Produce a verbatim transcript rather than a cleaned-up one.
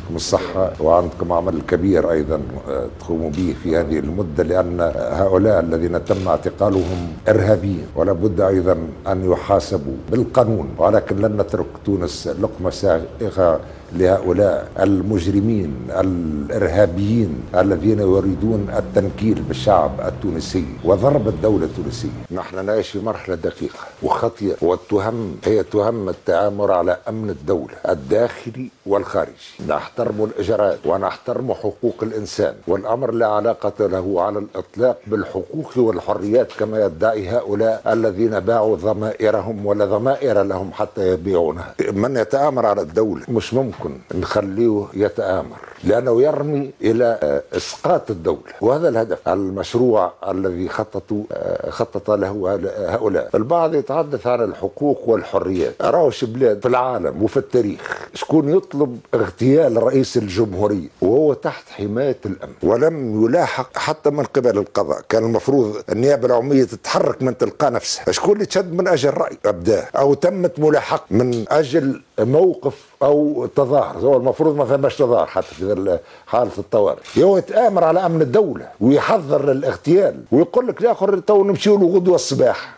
يعطيكم الصحة، وعندكم عمل كبير أيضا تقوموا به في هذه المدة، لأن هؤلاء الذين تم اعتقالهم إرهابيين ولا بد أيضا أن يحاسبوا بالقانون، ولكن لن نترك تونس لقمة سائغة لهؤلاء المجرمين الإرهابيين الذين يريدون التنكيل بالشعب التونسي وضرب الدولة التونسية. نحن نعيش في مرحلة دقيقة وخطيرة، والتهم هي تهم التآمر على أمن الدولة الداخلي والخارجي. نحترم الإجراءات ونحترم حقوق الإنسان، والأمر لا علاقة له على الإطلاق بالحقوق والحريات كما يدعي هؤلاء الذين باعوا ضمائرهم ولا ضمائر لهم حتى يبيعونها. من يتآمر على الدولة مش ممكن نخليه يتآمر، لأنه يرمي إلى إسقاط الدولة، وهذا الهدف المشروع الذي خططوا خطط له هؤلاء. البعض يتحدث عن الحقوق والحريات. أراوش بلاد في العالم وفي التاريخ شكون يطلب اغتيال رئيس الجمهورية وهو تحت حماية الأمن ولم يلاحق حتى من قبل القضاء؟ كان المفروض النيابة العمومية تتحرك من تلقاء نفسها. شكون اللي تشد من أجل رأي أبداه أو تمت ملاحقة من أجل موقف أو تظاهر؟ هو المفروض ما فهمش تظاهر حتى في حالة الطوارئ. هو يتآمر على أمن الدولة ويحذر للاغتيال ويقول لك لا آخر تو نمشي له غدوة الصباح.